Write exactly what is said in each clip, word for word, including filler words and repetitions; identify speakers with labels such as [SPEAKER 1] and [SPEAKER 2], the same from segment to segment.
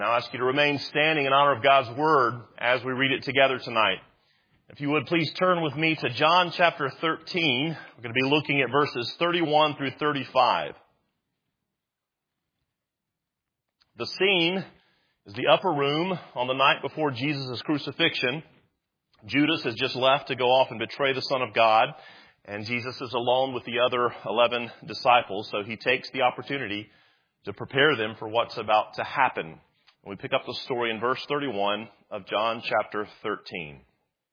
[SPEAKER 1] I'll ask you to remain standing in honor of God's Word as we read it together tonight. If you would please turn with me to John chapter thirteen. We're going to be looking at verses thirty-one through thirty-five. The scene is the upper room on the night before Jesus' crucifixion. Judas has just left to go off and betray the Son of God, and Jesus is alone with the other eleven disciples, so he takes the opportunity to prepare them for what's about to happen. We pick up the story in verse thirty-one of John chapter thirteen.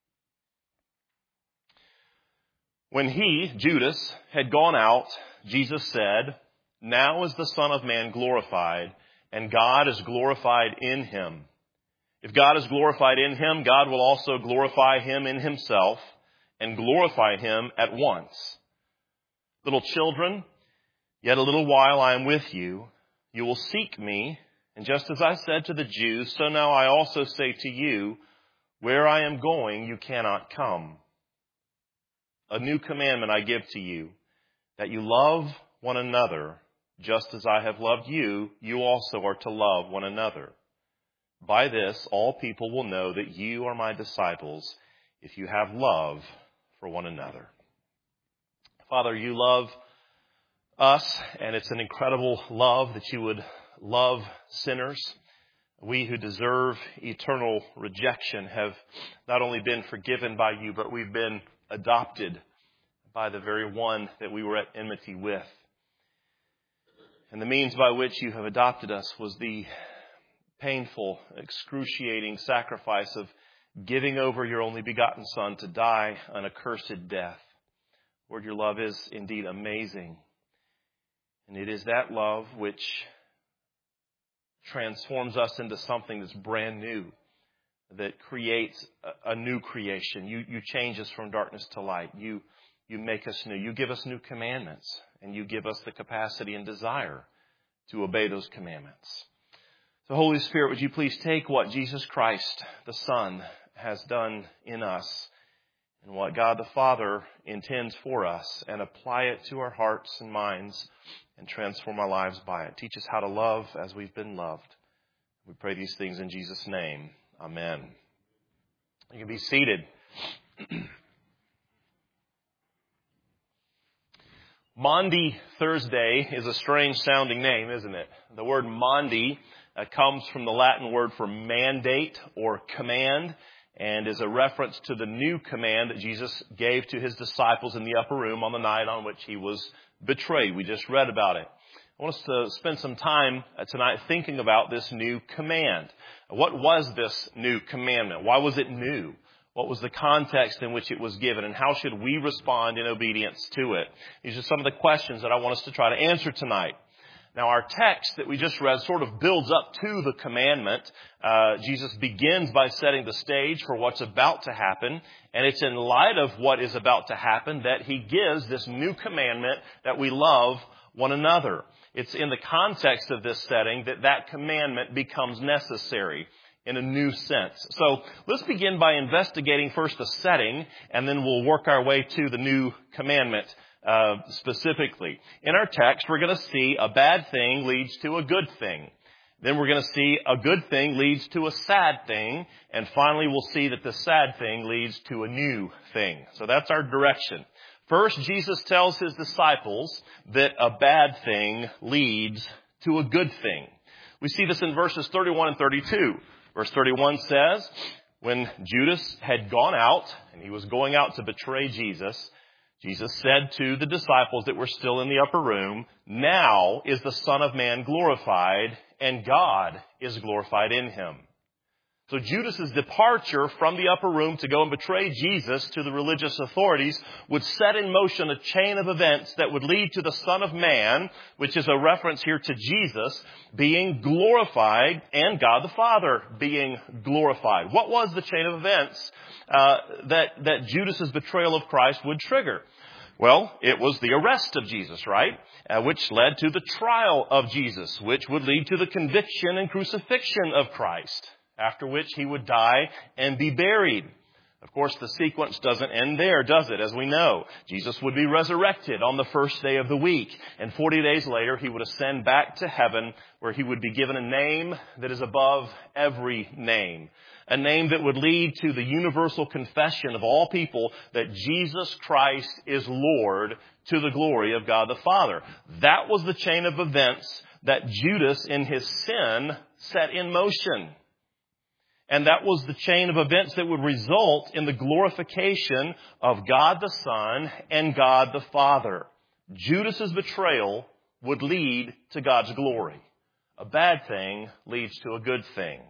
[SPEAKER 1] When he, Judas, had gone out, Jesus said, "Now is the Son of Man glorified, and God is glorified in him. If God is glorified in him, God will also glorify him in himself, and glorify him at once. Little children, yet a little while I am with you. You will seek me. And just as I said to the Jews, so now I also say to you, where I am going, you cannot come. A new commandment I give to you, that you love one another, just as I have loved you, you also are to love one another. By this, all people will know that you are my disciples, if you have love for one another." Father, you love us, and it's an incredible love that you would love sinners. We who deserve eternal rejection have not only been forgiven by you, but we've been adopted by the very one that we were at enmity with. And the means by which you have adopted us was the painful, excruciating sacrifice of giving over your only begotten Son to die an accursed death. Lord, your love is indeed amazing. And it is that love which transforms us into something that's brand new, that creates a, a new creation. You, you change us from darkness to light. You, you make us new. You give us new commandments, and you give us the capacity and desire to obey those commandments. So, Holy Spirit, would you please take what Jesus Christ, the Son, has done in us and what God the Father intends for us and apply it to our hearts and minds and transform our lives by it. Teach us how to love as we've been loved. We pray these things in Jesus' name. Amen. You can be seated. Maundy Thursday is a strange sounding name, isn't it? The word Maundy uh, comes from the Latin word for mandate or command, and is a reference to the new command that Jesus gave to his disciples in the upper room on the night on which he was betrayed. We just read about it. I want us to spend some time tonight thinking about this new command. What was this new commandment? Why was it new? What was the context in which it was given? And how should we respond in obedience to it? These are some of the questions that I want us to try to answer tonight. Now, our text that we just read sort of builds up to the commandment. Uh, Jesus begins by setting the stage for what's about to happen. And it's in light of what is about to happen that he gives this new commandment that we love one another. It's in the context of this setting that that commandment becomes necessary in a new sense. So let's begin by investigating first the setting, and then we'll work our way to the new commandment uh, specifically. In our text, we're going to see a bad thing leads to a good thing. Then we're going to see a good thing leads to a sad thing. And finally, we'll see that the sad thing leads to a new thing. So that's our direction. First, Jesus tells his disciples that a bad thing leads to a good thing. We see this in verses thirty-one and thirty-two. Verse thirty-one says, when Judas had gone out, and he was going out to betray Jesus, Jesus said to the disciples that were still in the upper room, "Now is the Son of Man glorified, and God is glorified in him." So Judas' departure from the upper room to go and betray Jesus to the religious authorities would set in motion a chain of events that would lead to the Son of Man, which is a reference here to Jesus, being glorified and God the Father being glorified. What was the chain of events uh, that, that Judas' betrayal of Christ would trigger? Well, it was the arrest of Jesus, right? Uh, which led to the trial of Jesus, which would lead to the conviction and crucifixion of Christ, after which he would die and be buried. Of course, the sequence doesn't end there, does it? As we know, Jesus would be resurrected on the first day of the week. And forty days later, he would ascend back to heaven, where he would be given a name that is above every name. A name that would lead to the universal confession of all people that Jesus Christ is Lord, to the glory of God the Father. That was the chain of events that Judas in his sin set in motion. And that was the chain of events that would result in the glorification of God the Son and God the Father. Judas's betrayal would lead to God's glory. A bad thing leads to a good thing.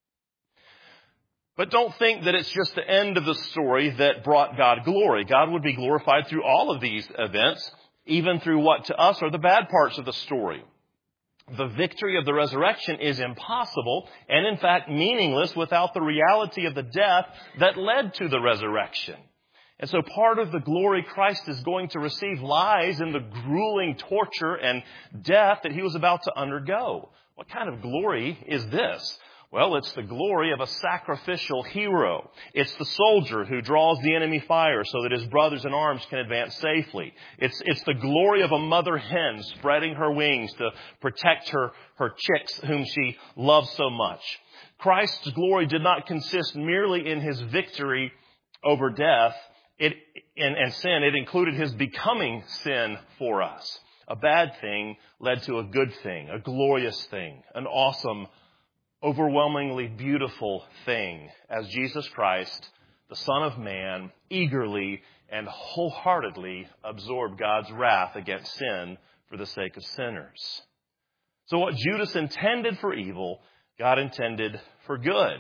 [SPEAKER 1] But don't think that it's just the end of the story that brought God glory. God would be glorified through all of these events, even through what to us are the bad parts of the story. The victory of the resurrection is impossible and, in fact, meaningless without the reality of the death that led to the resurrection. And so part of the glory Christ is going to receive lies in the grueling torture and death that he was about to undergo. What kind of glory is this? Well, it's the glory of a sacrificial hero. It's the soldier who draws the enemy fire so that his brothers in arms can advance safely. It's, it's the glory of a mother hen spreading her wings to protect her, her chicks whom she loves so much. Christ's glory did not consist merely in his victory over death it, and, and sin. It included his becoming sin for us. A bad thing led to a good thing, a glorious thing, an awesome, overwhelmingly beautiful thing as Jesus Christ, the Son of Man, eagerly and wholeheartedly absorbed God's wrath against sin for the sake of sinners. So what Judas intended for evil, God intended for good.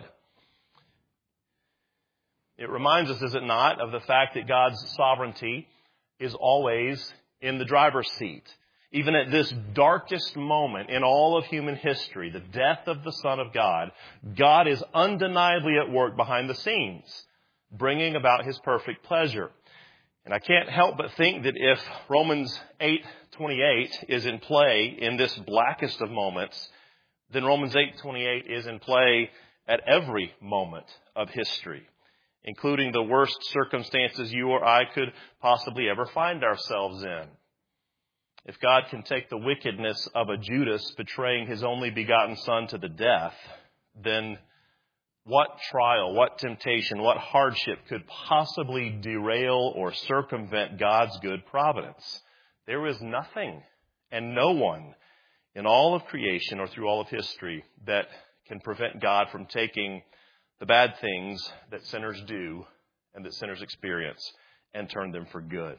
[SPEAKER 1] It reminds us, is it not, of the fact that God's sovereignty is always in the driver's seat. Even at this darkest moment in all of human history, the death of the Son of God, God is undeniably at work behind the scenes, bringing about his perfect pleasure. And I can't help but think that if Romans eight twenty-eight is in play in this blackest of moments, then Romans eight twenty-eight is in play at every moment of history, including the worst circumstances you or I could possibly ever find ourselves in. If God can take the wickedness of a Judas betraying his only begotten Son to the death, then what trial, what temptation, what hardship could possibly derail or circumvent God's good providence? There is nothing and no one in all of creation or through all of history that can prevent God from taking the bad things that sinners do and that sinners experience and turn them for good.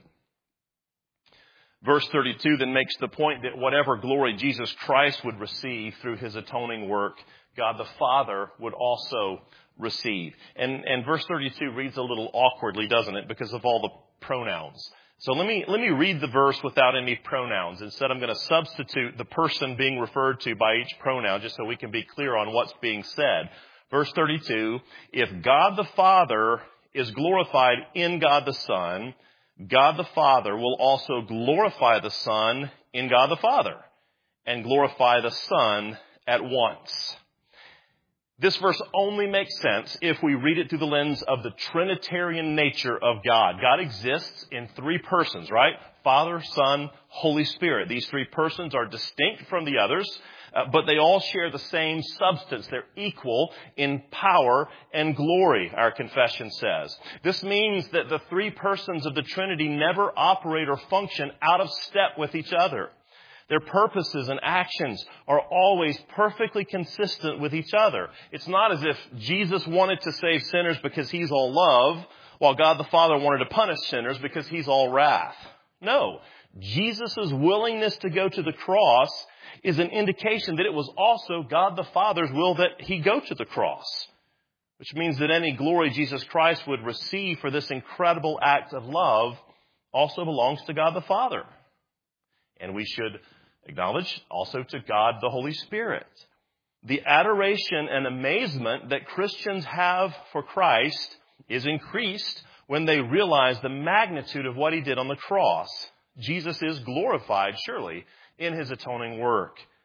[SPEAKER 1] Verse thirty-two then makes the point that whatever glory Jesus Christ would receive through his atoning work, God the Father would also receive. And, and verse thirty-two reads a little awkwardly, doesn't it, because of all the pronouns. So let me, let me read the verse without any pronouns. Instead, I'm going to substitute the person being referred to by each pronoun just so we can be clear on what's being said. Verse thirty-two, if God the Father is glorified in God the Son, God the Father will also glorify the Son in God the Father and glorify the Son at once. This verse only makes sense if we read it through the lens of the Trinitarian nature of God. God exists in three persons, right? Father, Son, Holy Spirit. These three persons are distinct from the others, uh, but they all share the same substance. They're equal in power and glory, our confession says. This means that the three persons of the Trinity never operate or function out of step with each other. Their purposes and actions are always perfectly consistent with each other. It's not as if Jesus wanted to save sinners because he's all love, while God the Father wanted to punish sinners because he's all wrath. No, Jesus' willingness to go to the cross is an indication that it was also God the Father's will that he go to the cross, which means that any glory Jesus Christ would receive for this incredible act of love also belongs to God the Father. And we should acknowledge also to God the Holy Spirit. The adoration and amazement that Christians have for Christ is increased when they realize the magnitude of what he did on the cross. Jesus is glorified, surely, in his atoning work.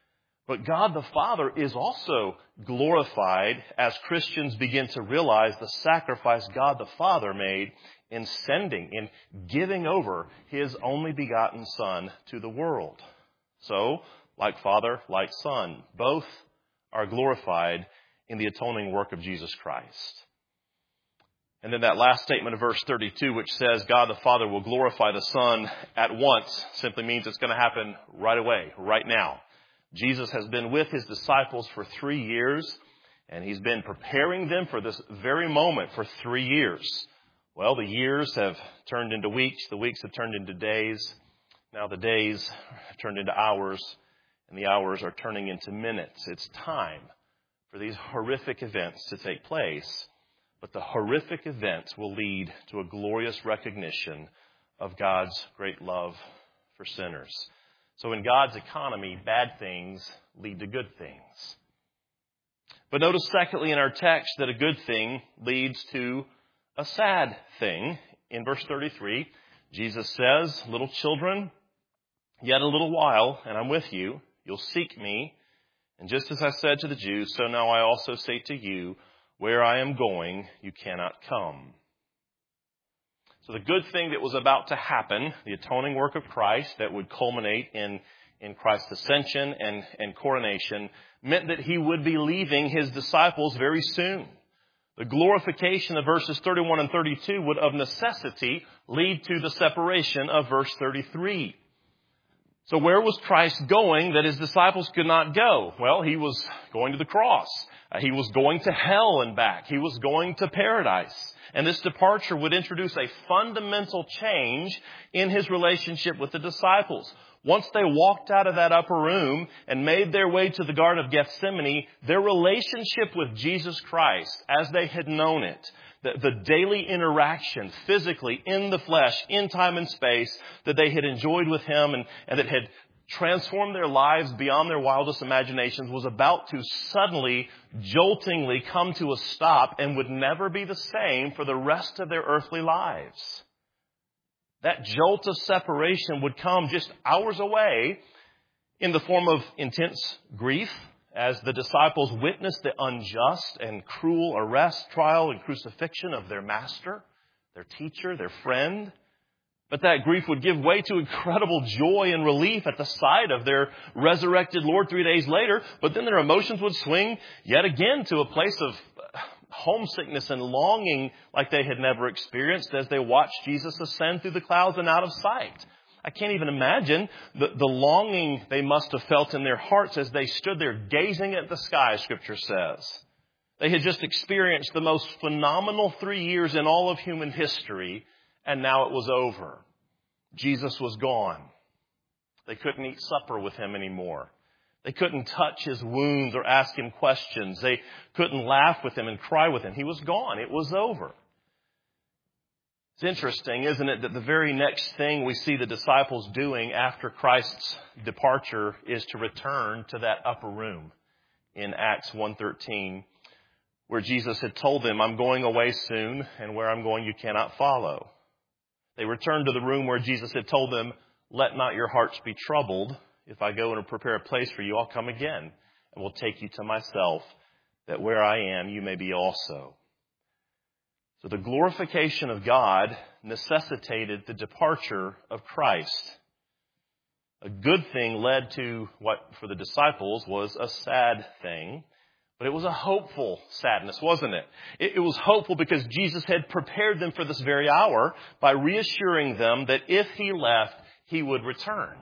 [SPEAKER 1] But God the Father is also glorified as Christians begin to realize the sacrifice God the Father made in sending, in giving over His only begotten Son to the world. So, like Father, like Son, both are glorified in the atoning work of Jesus Christ. And then that last statement of verse thirty-two, which says God the Father will glorify the Son at once, simply means it's going to happen right away, right now. Jesus has been with His disciples for three years, and He's been preparing them for this very moment for three years. Well, the years have turned into weeks, the weeks have turned into days, now the days have turned into hours, and the hours are turning into minutes. It's time for these horrific events to take place, but the horrific events will lead to a glorious recognition of God's great love for sinners. So in God's economy, bad things lead to good things. But notice secondly in our text that a good thing leads to a sad thing. In verse thirty-three, Jesus says, "Little children, yet a little while, and I'm with you. You'll seek me. And just as I said to the Jews, so now I also say to you, where I am going, you cannot come." So the good thing that was about to happen, the atoning work of Christ that would culminate in, in Christ's ascension and, and coronation, meant that He would be leaving His disciples very soon. The glorification of verses thirty-one and thirty-two would of necessity lead to the separation of verse thirty-three. So where was Christ going that His disciples could not go? Well, He was going to the cross. Uh, he was going to hell and back. He was going to paradise. And this departure would introduce a fundamental change in His relationship with the disciples. Once they walked out of that upper room and made their way to the Garden of Gethsemane, their relationship with Jesus Christ, as they had known it, the, the daily interaction physically in the flesh, in time and space, that they had enjoyed with Him and, and that had transformed their lives beyond their wildest imaginations, was about to suddenly, joltingly come to a stop and would never be the same for the rest of their earthly lives. That jolt of separation would come just hours away in the form of intense grief as the disciples witnessed the unjust and cruel arrest, trial, and crucifixion of their master, their teacher, their friend. But that grief would give way to incredible joy and relief at the sight of their resurrected Lord three days later. But then their emotions would swing yet again to a place of homesickness and longing like they had never experienced as they watched Jesus ascend through the clouds and out of sight. I can't even imagine the, the longing they must have felt in their hearts as they stood there gazing at the sky, Scripture says. They had just experienced the most phenomenal three years in all of human history, and now it was over. Jesus was gone. They couldn't eat supper with Him anymore. They couldn't touch His wounds or ask Him questions. They couldn't laugh with Him and cry with Him. He was gone. It was over. It's interesting, isn't it, that the very next thing we see the disciples doing after Christ's departure is to return to that upper room in Acts one thirteen, where Jesus had told them, "I'm going away soon, and where I'm going you cannot follow." They returned to the room where Jesus had told them, "Let not your hearts be troubled. If I go and prepare a place for you, I'll come again and will take you to myself, that where I am, you may be also." So the glorification of God necessitated the departure of Christ. A good thing led to what for the disciples was a sad thing, but it was a hopeful sadness, wasn't it? It, it was hopeful because Jesus had prepared them for this very hour by reassuring them that if He left, He would return.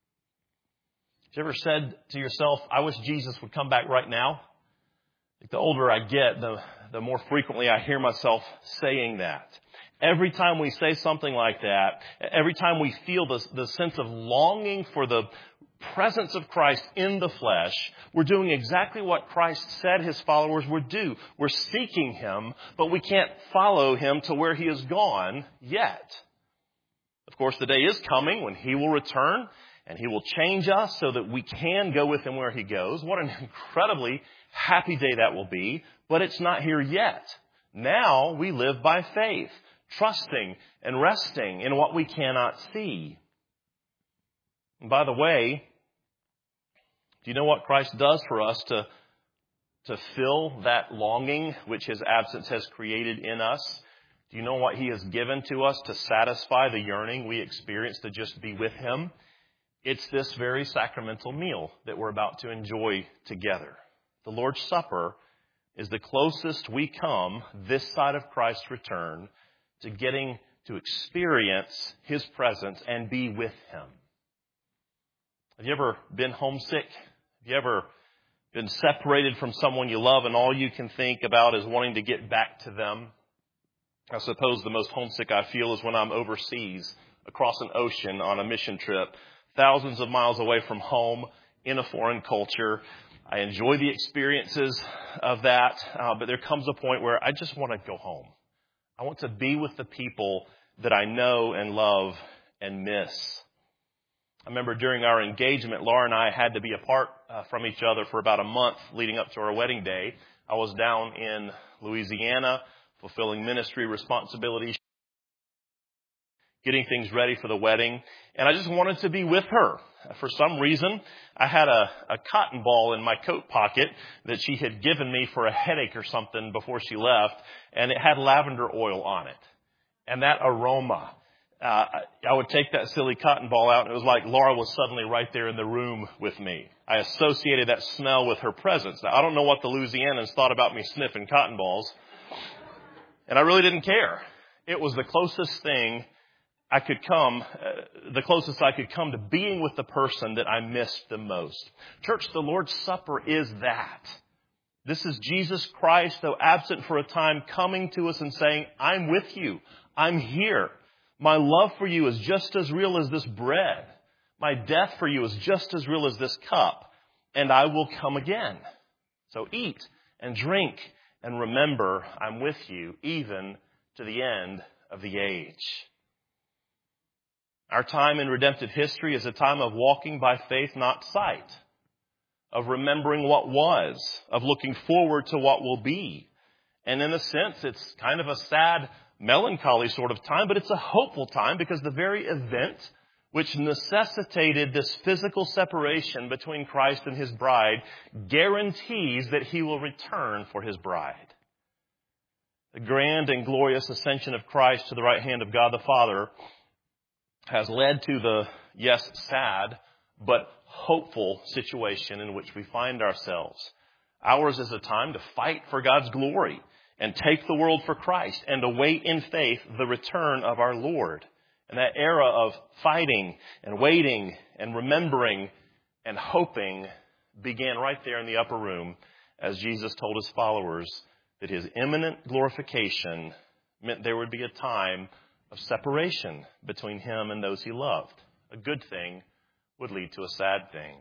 [SPEAKER 1] Have you ever said to yourself, "I wish Jesus would come back right now"? The older I get, the, the more frequently I hear myself saying that. Every time we say something like that, every time we feel the, the sense of longing for the presence of Christ in the flesh, we're doing exactly what Christ said His followers would do. We're seeking Him, but we can't follow Him to where He is gone yet. Of course, the day is coming when He will return and He will change us so that we can go with Him where He goes. What an incredibly happy day that will be, but it's not here yet. Now we live by faith, trusting and resting in what we cannot see. And by the way, Do you know what Christ does for us to, to fill that longing which his absence has created in us? Do you know what he has given to us to satisfy the yearning we experience to just be with him? It's this very sacramental meal that we're about to enjoy together. The Lord's Supper is the closest we come this side of Christ's return to getting to experience his presence and be with him. Have you ever been homesick? Have you ever been separated from someone you love and all you can think about is wanting to get back to them? I suppose the most homesick I feel is when I'm overseas, across an ocean on a mission trip, thousands of miles away from home, in a foreign culture. I enjoy the experiences of that, uh, but there comes a point where I just want to go home. I want to be with the people that I know and love and miss. I remember during our engagement, Laura and I had to be apart uh, from each other for about a month leading up to our wedding day. I was down in Louisiana fulfilling ministry responsibilities, getting things ready for the wedding, and I just wanted to be with her. For some reason, I had a, a cotton ball in my coat pocket that she had given me for a headache or something before she left, and it had lavender oil on it. And that aroma, uh, I would take that silly cotton ball out, and it was like Laura was suddenly right there in the room with me. I associated that smell with her presence. Now, I don't know what the Louisianans thought about me sniffing cotton balls, and I really didn't care. It was the closest thing I could come, uh, the closest I could come to being with the person that I missed the most. Church, the Lord's Supper is that. This is Jesus Christ, though absent for a time, coming to us and saying, I'm with you. I'm here. My love for you is just as real as this bread. My death for you is just as real as this cup. And I will come again. So eat and drink and remember I'm with you even to the end of the age. Our time in redemptive history is a time of walking by faith, not sight, of remembering what was, of looking forward to what will be. And in a sense, it's kind of a sad, melancholy sort of time, but it's a hopeful time because the very event which necessitated this physical separation between Christ and his bride guarantees that he will return for his bride. The grand and glorious ascension of Christ to the right hand of God the Father has led to the, yes, sad, but hopeful situation in which we find ourselves. Ours is a time to fight for God's glory and take the world for Christ and await in faith the return of our Lord. And that era of fighting and waiting and remembering and hoping began right there in the upper room as Jesus told his followers that his imminent glorification meant there would be a time of separation between him and those he loved. A good thing would lead to a sad thing.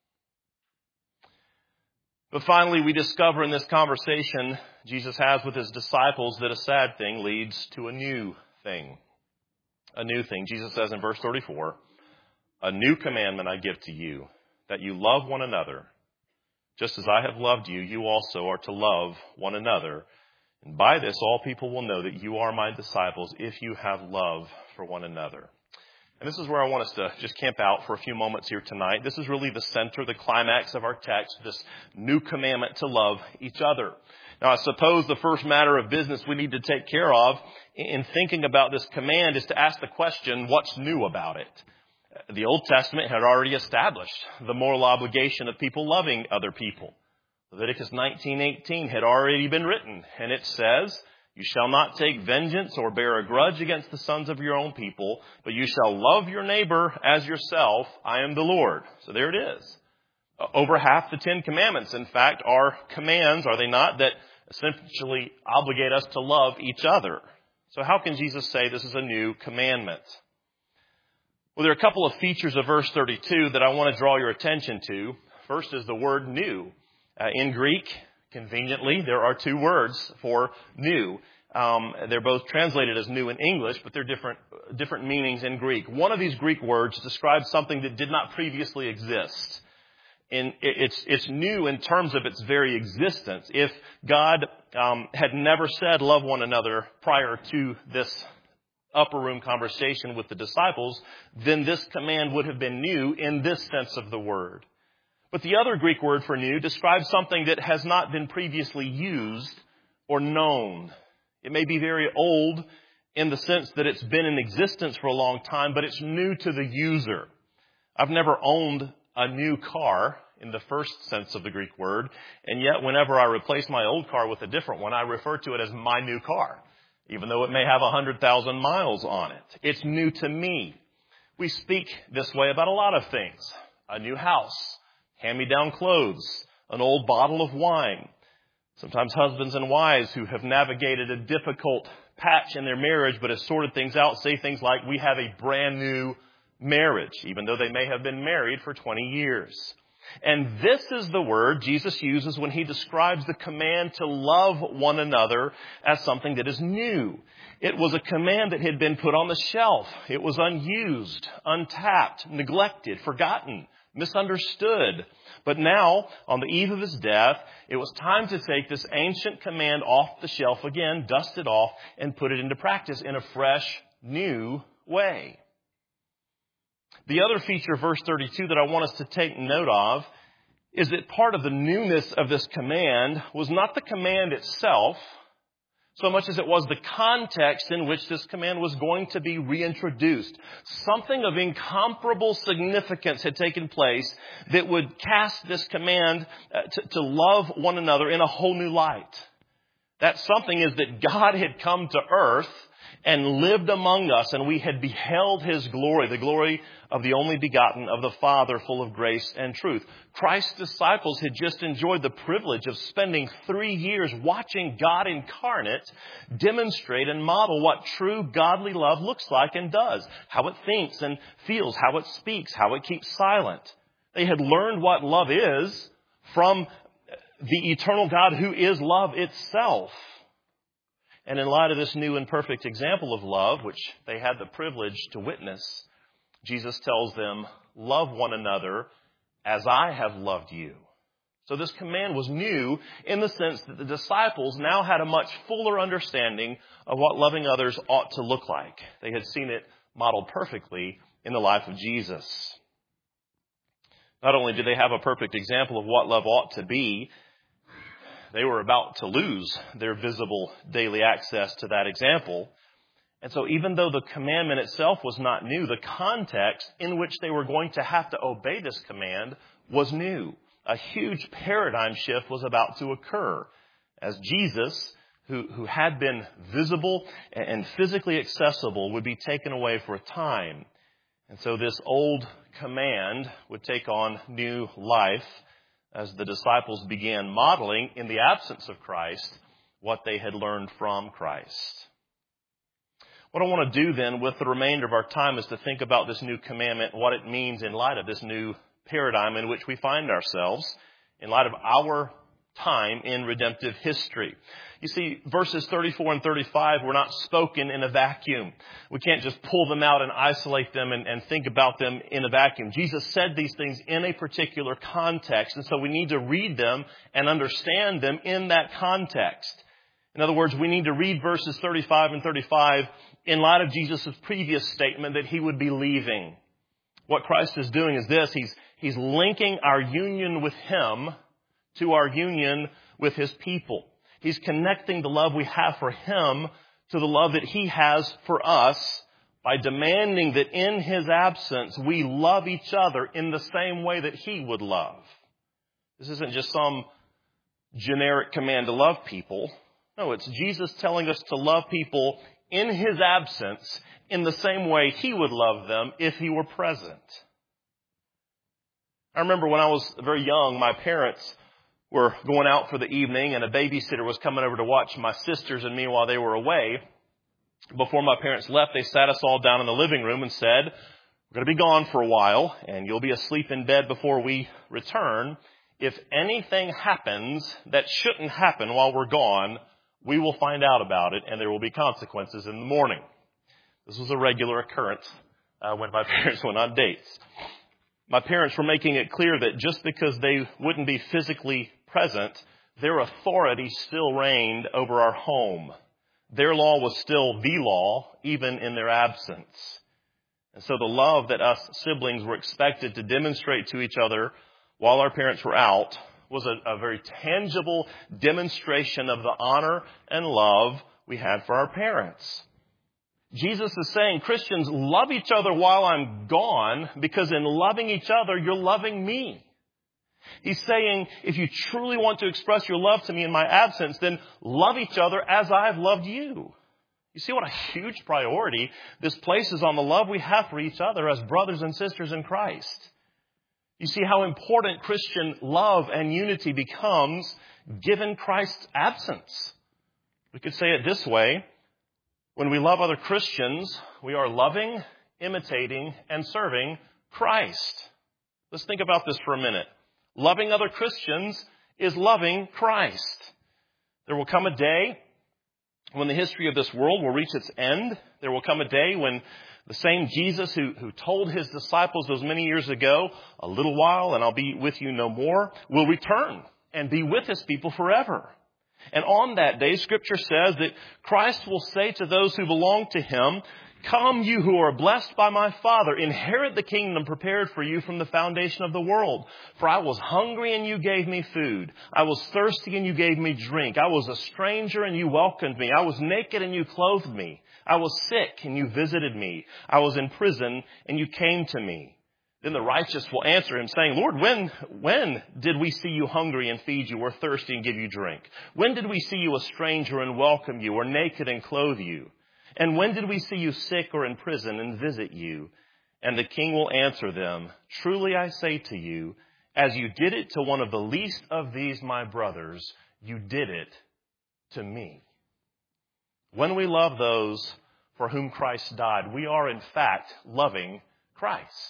[SPEAKER 1] But finally, we discover in this conversation Jesus has with his disciples that a sad thing leads to a new thing. A new thing. Jesus says in verse thirty-four, a new commandment I give to you, that you love one another. Just as I have loved you, you also are to love one another. And by this, all people will know that you are my disciples if you have love for one another. And this is where I want us to just camp out for a few moments here tonight. This is really the center, the climax of our text, this new commandment to love each other. Now, I suppose the first matter of business we need to take care of in thinking about this command is to ask the question, what's new about it? The Old Testament had already established the moral obligation of people loving other people. Leviticus nineteen eighteen had already been written, and it says, you shall not take vengeance or bear a grudge against the sons of your own people, but you shall love your neighbor as yourself. I am the Lord. So there it is. Over half the Ten Commandments, in fact, are commands, are they not, that essentially obligate us to love each other. So how can Jesus say this is a new commandment? Well, there are a couple of features of verse thirty-two that I want to draw your attention to. First is the word new. Uh, in Greek, conveniently, there are two words for new. Um, they're both translated as new in English, but they're different, different meanings in Greek. One of these Greek words describes something that did not previously exist. And it's, it's new in terms of its very existence. If God um, had never said love one another prior to this upper room conversation with the disciples, then this command would have been new in this sense of the word. But the other Greek word for new describes something that has not been previously used or known. It may be very old in the sense that it's been in existence for a long time, but it's new to the user. I've never owned a new car in the first sense of the Greek word, and yet whenever I replace my old car with a different one, I refer to it as my new car, even though it may have one hundred thousand miles on it. It's new to me. We speak this way about a lot of things. A new house, hand-me-down clothes, an old bottle of wine. Sometimes husbands and wives who have navigated a difficult patch in their marriage but have sorted things out say things like, we have a brand new marriage, even though they may have been married for twenty years. And this is the word Jesus uses when he describes the command to love one another as something that is new. It was a command that had been put on the shelf. It was unused, untapped, neglected, forgotten, misunderstood. But now, on the eve of his death, it was time to take this ancient command off the shelf again, dust it off, and put it into practice in a fresh, new way. The other feature of verse thirty-two that I want us to take note of is that part of the newness of this command was not the command itself, so much as it was the context in which this command was going to be reintroduced. Something of incomparable significance had taken place that would cast this command to, to love one another in a whole new light. That something is that God had come to earth and lived among us, and we had beheld his glory, the glory of the only begotten of the Father, full of grace and truth. Christ's disciples had just enjoyed the privilege of spending three years watching God incarnate demonstrate and model what true godly love looks like and does, how it thinks and feels, how it speaks, how it keeps silent. They had learned what love is from the eternal God who is love itself. And in light of this new and perfect example of love, which they had the privilege to witness, Jesus tells them, love one another as I have loved you. So this command was new in the sense that the disciples now had a much fuller understanding of what loving others ought to look like. They had seen it modeled perfectly in the life of Jesus. Not only did they have a perfect example of what love ought to be, they were about to lose their visible daily access to that example. And so even though the commandment itself was not new, the context in which they were going to have to obey this command was new. A huge paradigm shift was about to occur as Jesus, who, who had been visible and physically accessible, would be taken away for a time. And so this old command would take on new life as the disciples began modeling, in the absence of Christ, what they had learned from Christ. What I want to do then with the remainder of our time is to think about this new commandment, what it means in light of this new paradigm in which we find ourselves, in light of our time in redemptive history. You see, verses thirty-four and thirty-five were not spoken in a vacuum. We can't just pull them out and isolate them and, and think about them in a vacuum. Jesus said these things in a particular context, and so we need to read them and understand them in that context. In other words, we need to read verses thirty-five and thirty-five in light of Jesus' previous statement that he would be leaving. What Christ is doing is this. He's, he's linking our union with him to our union with his people. He's connecting the love we have for him to the love that he has for us by demanding that in his absence we love each other in the same way that he would love. This isn't just some generic command to love people. No, it's Jesus telling us to love people in his absence in the same way he would love them if he were present. I remember when I was very young, my parents were going out for the evening and a babysitter was coming over to watch my sisters and me while they were away. Before my parents left, they sat us all down in the living room and said, we're going to be gone for a while and you'll be asleep in bed before we return. If anything happens that shouldn't happen while we're gone, we will find out about it and there will be consequences in the morning. This was a regular occurrence uh, when my parents went on dates. My parents were making it clear that just because they wouldn't be physically present, their authority still reigned over our home. Their law was still the law, even in their absence. And so the love that us siblings were expected to demonstrate to each other while our parents were out was a, a very tangible demonstration of the honor and love we had for our parents. Jesus is saying, Christians, love each other while I'm gone, because in loving each other, you're loving me. He's saying, if you truly want to express your love to me in my absence, then love each other as I've loved you. You see what a huge priority this places on the love we have for each other as brothers and sisters in Christ. You see how important Christian love and unity becomes given Christ's absence. We could say it this way. When we love other Christians, we are loving, imitating, and serving Christ. Let's think about this for a minute. Loving other Christians is loving Christ. There will come a day when the history of this world will reach its end. There will come a day when the same Jesus who, who told his disciples those many years ago, a little while and I'll be with you no more, will return and be with his people forever. And on that day, Scripture says that Christ will say to those who belong to him, come, you who are blessed by my Father, inherit the kingdom prepared for you from the foundation of the world. For I was hungry and you gave me food. I was thirsty and you gave me drink. I was a stranger and you welcomed me. I was naked and you clothed me. I was sick and you visited me. I was in prison and you came to me. Then the righteous will answer him saying, Lord, when, when did we see you hungry and feed you, or thirsty and give you drink? When did we see you a stranger and welcome you, or naked and clothe you? And when did we see you sick or in prison and visit you? And the king will answer them, truly I say to you, as you did it to one of the least of these my brothers, you did it to me. When we love those for whom Christ died, we are in fact loving Christ.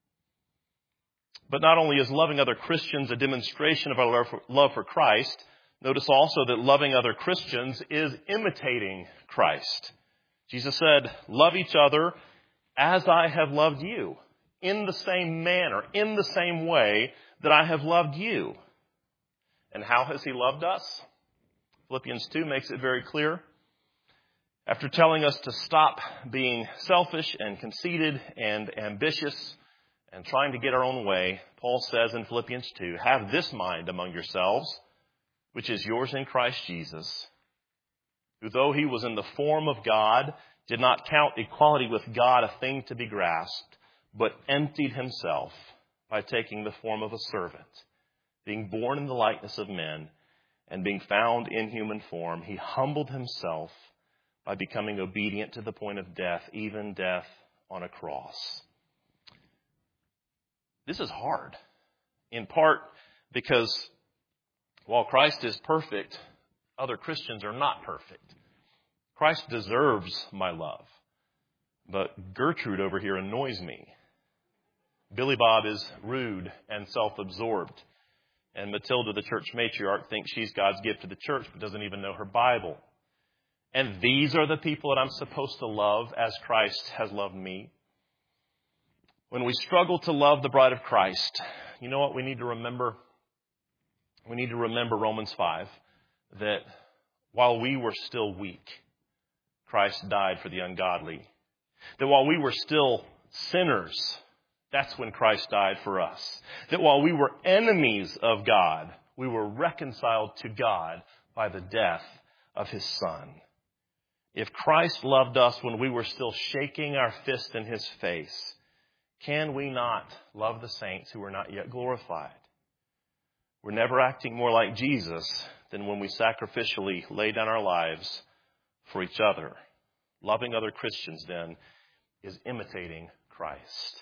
[SPEAKER 1] But not only is loving other Christians a demonstration of our love for Christ, notice also that loving other Christians is imitating Christ. Jesus said, love each other as I have loved you, in the same manner, in the same way that I have loved you. And how has he loved us? Philippians two makes it very clear. After telling us to stop being selfish and conceited and ambitious and trying to get our own way, Paul says in Philippians two, have this mind among yourselves, which is yours in Christ Jesus, who though he was in the form of God, did not count equality with God a thing to be grasped, but emptied himself by taking the form of a servant, being born in the likeness of men, and being found in human form, he humbled himself by becoming obedient to the point of death, even death on a cross. This is hard, in part because while Christ is perfect, other Christians are not perfect. Christ deserves my love, but Gertrude over here annoys me. Billy Bob is rude and self-absorbed, and Matilda, the church matriarch, thinks she's God's gift to the church, but doesn't even know her Bible. And these are the people that I'm supposed to love as Christ has loved me. When we struggle to love the bride of Christ, you know what we need to remember? We need to remember Romans five, that while we were still weak, Christ died for the ungodly. That while we were still sinners, that's when Christ died for us. That while we were enemies of God, we were reconciled to God by the death of his Son. If Christ loved us when we were still shaking our fist in his face, can we not love the saints who are not yet glorified? We're never acting more like Jesus than when we sacrificially lay down our lives for each other. Loving other Christians, then, is imitating Christ.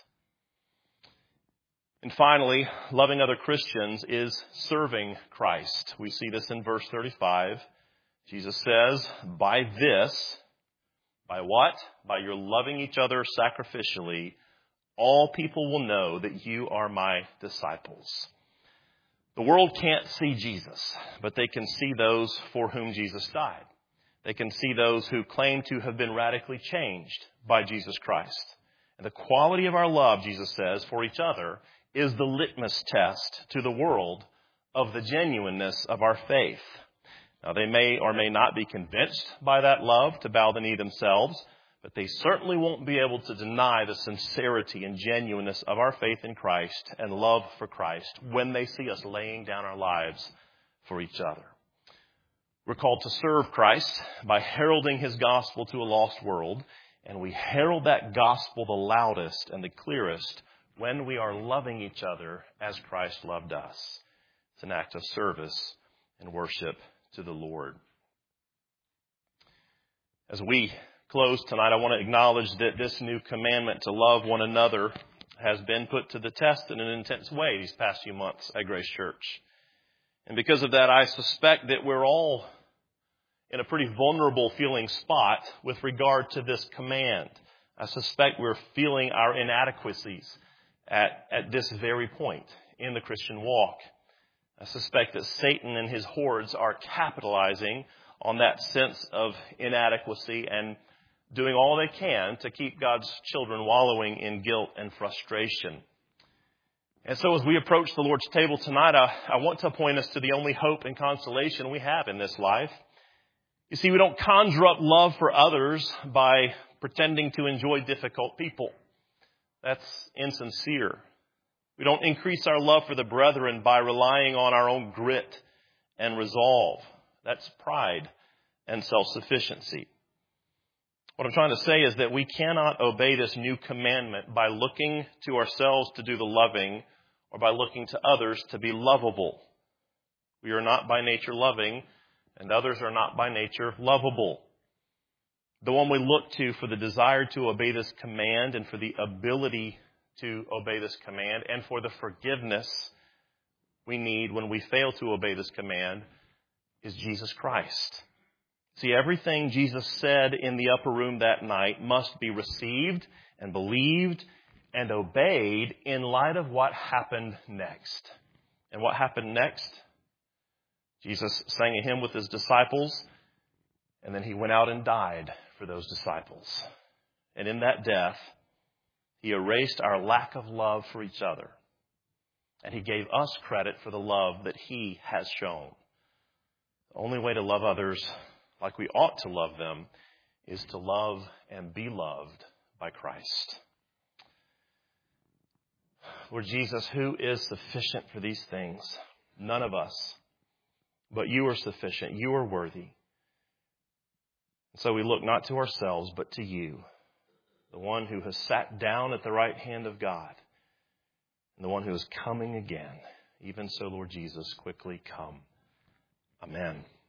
[SPEAKER 1] And finally, loving other Christians is serving Christ. We see this in verse thirty-five. Jesus says, by this, by what? By your loving each other sacrificially, all people will know that you are my disciples. The world can't see Jesus, but they can see those for whom Jesus died. They can see those who claim to have been radically changed by Jesus Christ. And the quality of our love, Jesus says, for each other is the litmus test to the world of the genuineness of our faith. Now, they may or may not be convinced by that love to bow the knee themselves, but they certainly won't be able to deny the sincerity and genuineness of our faith in Christ and love for Christ when they see us laying down our lives for each other. We're called to serve Christ by heralding His gospel to a lost world, and we herald that gospel the loudest and the clearest when we are loving each other as Christ loved us. It's an act of service and worship to the Lord. As we close tonight, I want to acknowledge that this new commandment to love one another has been put to the test in an intense way these past few months at Grace Church. And because of that, I suspect that we're all in a pretty vulnerable feeling spot with regard to this command. I suspect we're feeling our inadequacies at, at this very point in the Christian walk. I suspect that Satan and his hordes are capitalizing on that sense of inadequacy and doing all they can to keep God's children wallowing in guilt and frustration. And so as we approach the Lord's table tonight, I, I want to point us to the only hope and consolation we have in this life. You see, we don't conjure up love for others by pretending to enjoy difficult people. That's insincere. We don't increase our love for the brethren by relying on our own grit and resolve. That's pride and self-sufficiency. What I'm trying to say is that we cannot obey this new commandment by looking to ourselves to do the loving or by looking to others to be lovable. We are not by nature loving, and others are not by nature lovable. The one we look to for the desire to obey this command and for the ability to obey this command and for the forgiveness we need when we fail to obey this command is Jesus Christ. See, everything Jesus said in the upper room that night must be received and believed and obeyed in light of what happened next. And what happened next? Jesus sang a hymn with His disciples, and then He went out and died for those disciples. And in that death, He erased our lack of love for each other. And He gave us credit for the love that He has shown. The only way to love others like we ought to love them is to love and be loved by Christ. Lord Jesus, who is sufficient for these things? None of us. But You are sufficient. You are worthy. So we look not to ourselves, but to You, the one who has sat down at the right hand of God, and the one who is coming again. Even so, Lord Jesus, quickly come. Amen.